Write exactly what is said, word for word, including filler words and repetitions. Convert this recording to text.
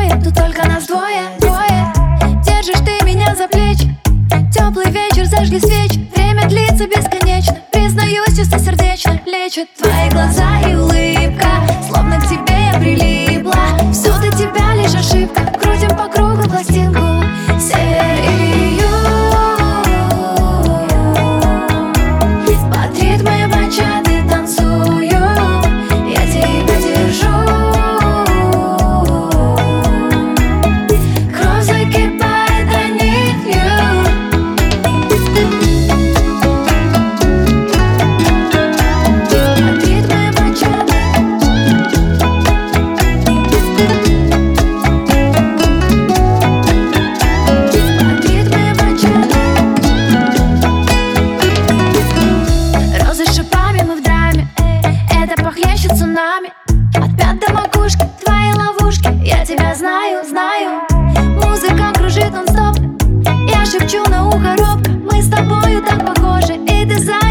двое, тут только нас двое, двое. Держишь ты меня за плечи. Теплый вечер, зажгли свечи. Время длится бесконечно. Признаюсь, чистосердечно лечат твои глаза и улыбка. Словно к тебе я прилипла. Всюду тебя лишь ошибка. Крутим по кругу пластинку. Север и юг. Под ритмы бачаты танцую. Я тебя держу. Кровь закипает, I need you. Под ритмы бачаты. Под ритмы бачаты. Розы с шипами, мы в драме. Это похлеще цунами. От пят до макушки, твои ловушки. Я тебя знаю, знаю. Музыка кружит нон-стоп. Я шепчу на ухо робко. Мы с тобою так похожи. И ты за